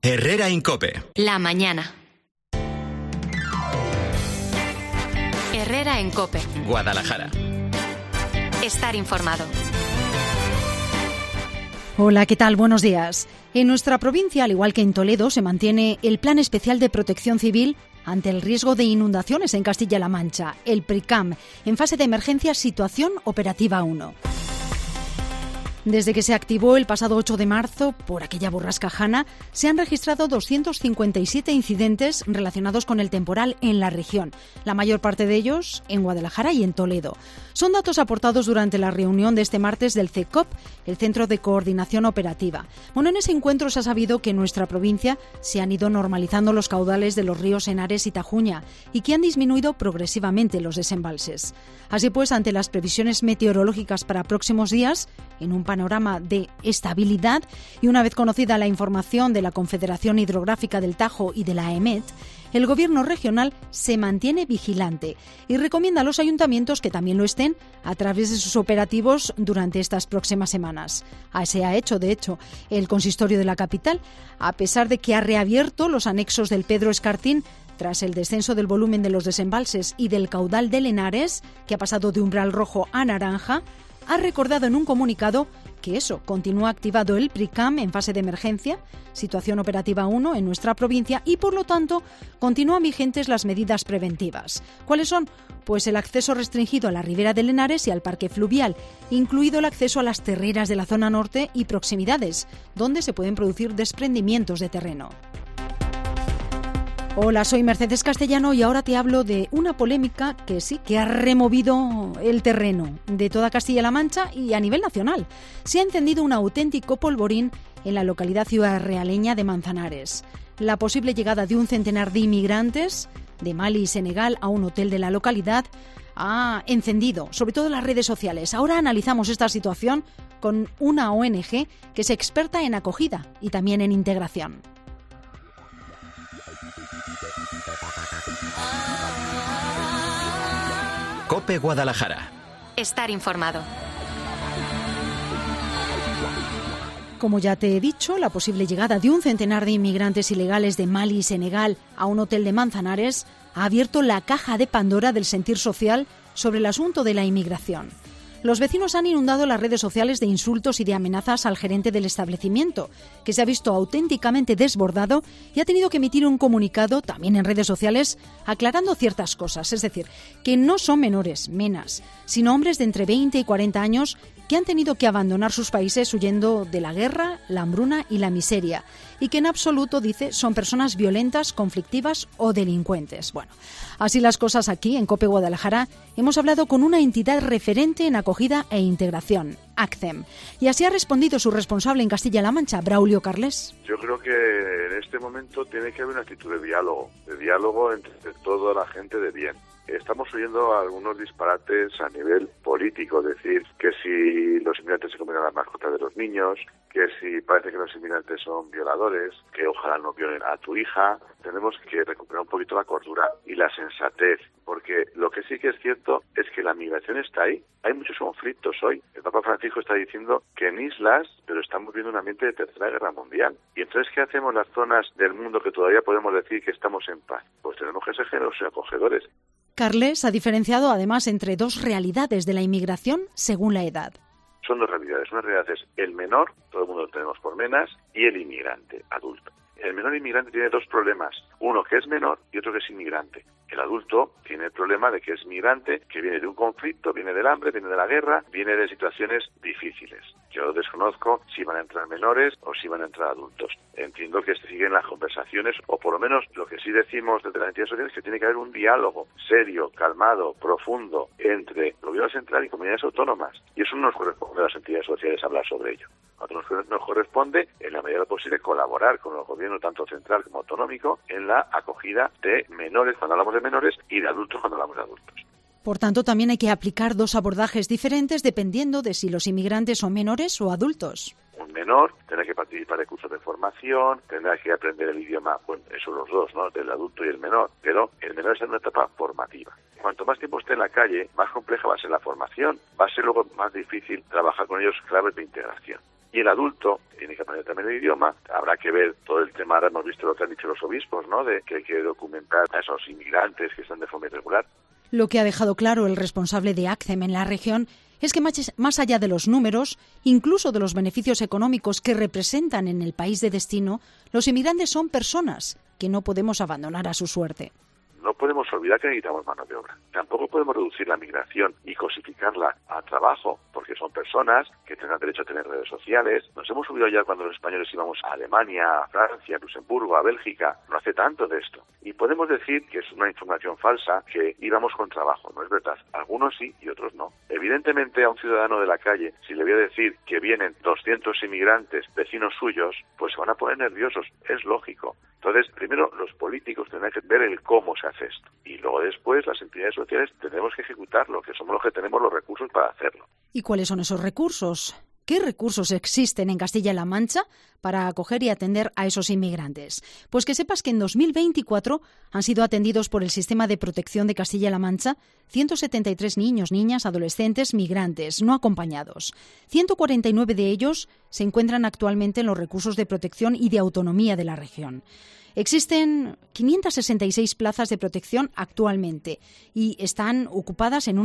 Herrera en COPE. La mañana. Herrera en COPE. Guadalajara. Estar informado. Hola, ¿qué tal? Buenos días. En nuestra provincia, al igual que en Toledo, se mantiene el Plan Especial de Protección Civil ante el riesgo de inundaciones en Castilla-La Mancha, el PRICAM, en fase de emergencia Situación Operativa 1. Desde que se activó el pasado 8 de marzo, por aquella borrasca Hanna, se han registrado 257 incidentes relacionados con el temporal en la región, la mayor parte de ellos en Guadalajara y en Toledo. Son datos aportados durante la reunión de este martes del CECOP, el Centro de Coordinación Operativa. Bueno, en ese encuentro se ha sabido que en nuestra provincia se han ido normalizando los caudales de los ríos Henares y Tajuña y que han disminuido progresivamente los desembalses. Así pues, ante las previsiones meteorológicas para próximos días, en un panorama de estabilidad y una vez conocida la información de la Confederación Hidrográfica del Tajo y de la AEMET, el Gobierno regional se mantiene vigilante y recomienda a los ayuntamientos que también lo estén a través de sus operativos durante estas próximas semanas. Así ha hecho, de hecho, el consistorio de la capital, a pesar de que ha reabierto los anexos del Pedro Escartín tras el descenso del volumen de los desembalses y del caudal del Henares, que ha pasado de umbral rojo a naranja. Ha recordado en un comunicado que continúa activado el PRICAM en fase de emergencia, Situación Operativa 1 en nuestra provincia y, por lo tanto, continúan vigentes las medidas preventivas. ¿Cuáles son? Pues el acceso restringido a la ribera del Henares y al parque fluvial, incluido el acceso a las terreras de la zona norte y proximidades, donde se pueden producir desprendimientos de terreno. Hola, soy Mercedes Castellano y ahora te hablo de una polémica que ha removido el terreno de toda Castilla-La Mancha y a nivel nacional. Se ha encendido un auténtico polvorín en la localidad ciudadrealeña de Manzanares. La posible llegada de un centenar de inmigrantes de Mali y Senegal a un hotel de la localidad ha encendido, sobre todo las redes sociales. Ahora analizamos esta situación con una ONG que es experta en acogida y también en integración. COPE Guadalajara. Estar informado. Como ya te he dicho, la posible llegada de un centenar de inmigrantes ilegales de Mali y Senegal a un hotel de Manzanares ha abierto la caja de Pandora del sentir social sobre el asunto de la inmigración. Los vecinos han inundado las redes sociales de insultos y de amenazas al gerente del establecimiento, que se ha visto auténticamente desbordado y ha tenido que emitir un comunicado, también en redes sociales, aclarando ciertas cosas. Es decir, que no son menores, menas, sino hombres de entre 20 y 40 años que han tenido que abandonar sus países huyendo de la guerra, la hambruna y la miseria, y que en absoluto, dice, son personas violentas, conflictivas o delincuentes. Bueno, así las cosas aquí, en COPE Guadalajara, hemos hablado con una entidad referente en acogida e integración, ACCEM, y así ha respondido su responsable en Castilla-La Mancha, Braulio Carles. Yo creo que en este momento tiene que haber una actitud de diálogo entre toda la gente de bien. Estamos oyendo algunos disparates a nivel político, es decir, que si los inmigrantes se comen a las mascotas de los niños, que si parece que los inmigrantes son violadores, que ojalá no violen a tu hija. Tenemos que recuperar un poquito la cordura y la sensatez, porque lo que sí que es cierto es que la migración está ahí. Hay muchos conflictos hoy. El Papa Francisco está diciendo que en islas, pero estamos viendo un ambiente de Tercera Guerra Mundial. Y entonces, ¿qué hacemos en las zonas del mundo que todavía podemos decir que estamos en paz? Pues tenemos que ser generosos y acogedores. Carles ha diferenciado además entre dos realidades de la inmigración según la edad. Son dos realidades. Una realidad es el menor, todo el mundo lo tenemos por menas, y el inmigrante, adulto. El menor inmigrante tiene dos problemas. Uno que es menor y otro que es inmigrante. El adulto tiene el problema de que es migrante, que viene de un conflicto, viene del hambre, viene de la guerra, viene de situaciones difíciles. Yo desconozco si van a entrar menores o si van a entrar adultos. Entiendo que siguen las conversaciones, o por lo menos lo que sí decimos desde las entidades sociales es que tiene que haber un diálogo serio, calmado, profundo entre el gobierno central y comunidades autónomas. Y eso no nos corresponde a las entidades sociales hablar sobre ello. A nosotros nos corresponde, en la medida de lo posible, colaborar con el gobierno tanto central como autonómico en la acogida de menores cuando hablamos de menores y de adultos cuando hablamos de adultos. Por tanto, también hay que aplicar dos abordajes diferentes dependiendo de si los inmigrantes son menores o adultos. Un menor tendrá que participar de cursos de formación, tendrá que aprender el idioma, bueno, eso los dos, ¿no?, del adulto y el menor, pero el menor está en una etapa formativa. Cuanto más tiempo esté en la calle, más compleja va a ser la formación, va a ser luego más difícil trabajar con ellos claves de integración. Y el adulto tiene que aprender también el idioma. Habrá que ver todo el tema, ahora hemos visto lo que han dicho los obispos, ¿no?, de que hay que documentar a esos inmigrantes que están de forma irregular. Lo que ha dejado claro el responsable de ACCEM en la región es que más allá de los números, incluso de los beneficios económicos que representan en el país de destino, los inmigrantes son personas que no podemos abandonar a su suerte. No podemos olvidar que necesitamos mano de obra. Tampoco podemos reducir la migración y cosificarla a trabajo, porque son personas que tengan derecho a tener redes sociales. Nos hemos olvidado ya cuando los españoles íbamos a Alemania, a Francia, a Luxemburgo, a Bélgica. No hace tanto de esto. Y podemos decir que es una información falsa, que íbamos con trabajo. No es verdad. Algunos sí y otros no. Evidentemente, a un ciudadano de la calle, si le voy a decir que vienen 200 inmigrantes, vecinos suyos, pues se van a poner nerviosos. Es lógico. Entonces, primero, los políticos tendrán que ver el cómo se hace esto. Y luego después, las entidades sociales tendremos que ejecutarlo, que somos los que tenemos los recursos para hacerlo. ¿Y cuáles son esos recursos? ¿Qué recursos existen en Castilla-La Mancha para acoger y atender a esos inmigrantes? Pues que sepas que en 2024 han sido atendidos por el Sistema de Protección de Castilla-La Mancha 173 niños, niñas, adolescentes, migrantes no acompañados. 149 de ellos se encuentran actualmente en los recursos de protección y de autonomía de la región. Existen 566 plazas de protección actualmente y están ocupadas en un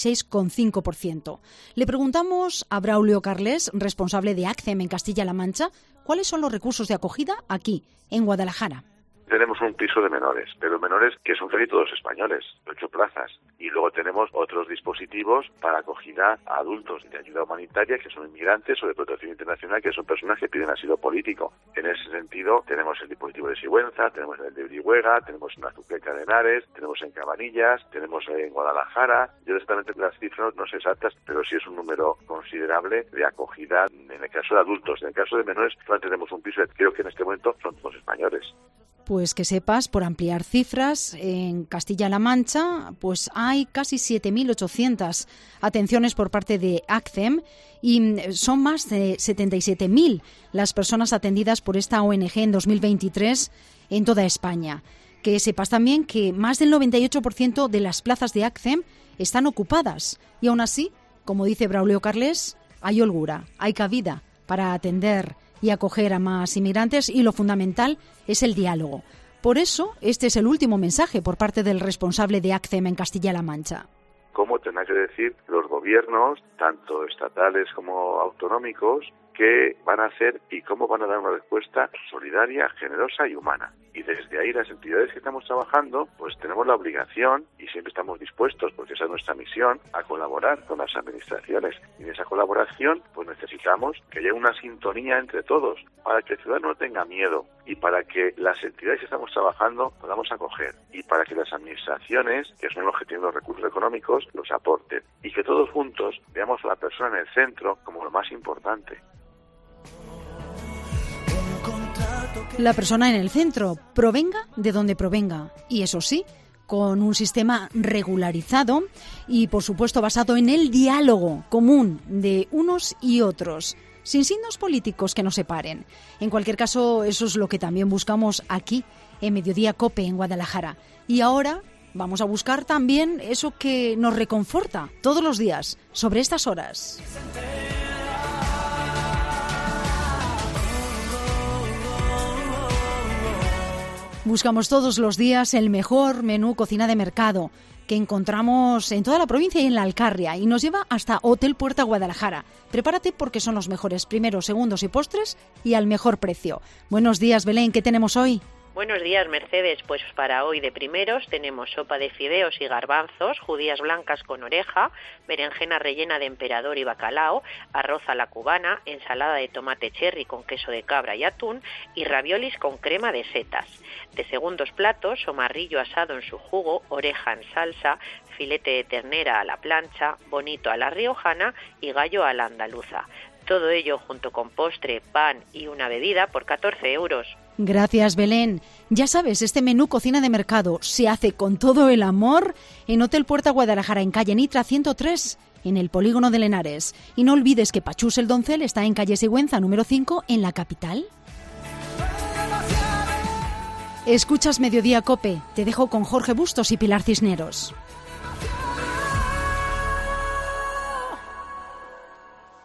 96,5%. Le preguntamos a Braulio Carles, responsable de ACCEM en Castilla-La Mancha, cuáles son los recursos de acogida aquí, en Guadalajara. Tenemos un piso de menores, pero menores que son casi todos españoles, 8 plazas. Y luego tenemos otros dispositivos para acogida a adultos de ayuda humanitaria que son inmigrantes o de protección internacional, que son personas que piden asilo político. En ese sentido, tenemos el dispositivo de Sigüenza, tenemos el de Orihuela, tenemos en Azuqueca de Henares, tenemos en Cabanillas, tenemos en Guadalajara. Yo exactamente las cifras no sé exactas, pero sí es un número considerable de acogida en el caso de adultos. En el caso de menores, solamente tenemos un piso, creo que en este momento son todos españoles. Pues que sepas, por ampliar cifras, en Castilla-La Mancha pues hay casi 7.800 atenciones por parte de ACCEM y son más de 77.000 las personas atendidas por esta ONG en 2023 en toda España. Que sepas también que más del 98% de las plazas de ACCEM están ocupadas y aún así, como dice Braulio Carles, hay holgura, hay cabida para atender y acoger a más inmigrantes y lo fundamental es el diálogo. Por eso, este es el último mensaje por parte del responsable de ACCEM en Castilla-La Mancha. ¿Cómo tendrán que decir los gobiernos, tanto estatales como autonómicos, qué van a hacer y cómo van a dar una respuesta solidaria, generosa y humana? Y desde ahí las entidades que estamos trabajando, pues tenemos la obligación, y siempre estamos dispuestos, porque esa es nuestra misión, a colaborar con las administraciones. Y en esa colaboración, pues necesitamos que haya una sintonía entre todos, para que el ciudadano no tenga miedo, y para que las entidades que estamos trabajando podamos acoger, y para que las administraciones, que son los que tienen los recursos económicos, los aporten. Y que todos juntos veamos a la persona en el centro como lo más importante. La persona en el centro, provenga de donde provenga. Y eso sí, con un sistema regularizado y, por supuesto, basado en el diálogo común de unos y otros, sin signos políticos que nos separen. En cualquier caso, eso es lo que también buscamos aquí, en Mediodía COPE, en Guadalajara. Y ahora vamos a buscar también eso que nos reconforta todos los días, sobre estas horas. Buscamos todos los días el mejor menú cocina de mercado que encontramos en toda la provincia y en la Alcarria y nos lleva hasta Hotel Puerta Guadalajara. Prepárate porque son los mejores primeros, segundos y postres y al mejor precio. Buenos días, Belén, ¿qué tenemos hoy? Buenos días, Mercedes. Pues para hoy de primeros tenemos sopa de fideos y garbanzos, judías blancas con oreja, berenjena rellena de emperador y bacalao, arroz a la cubana, ensalada de tomate cherry con queso de cabra y atún y raviolis con crema de setas. De segundos platos, somarrillo asado en su jugo, oreja en salsa, filete de ternera a la plancha, bonito a la riojana y gallo a la andaluza. Todo ello junto con postre, pan y una bebida por 14 euros. Gracias, Belén. Ya sabes, este menú cocina de mercado se hace con todo el amor en Hotel Puerta Guadalajara, en calle Nitra 103, en el polígono de Henares. Y no olvides que Pachús el Doncel está en calle Sigüenza, número 5, en la capital. Escuchas Mediodía COPE. Te dejo con Jorge Bustos y Pilar Cisneros.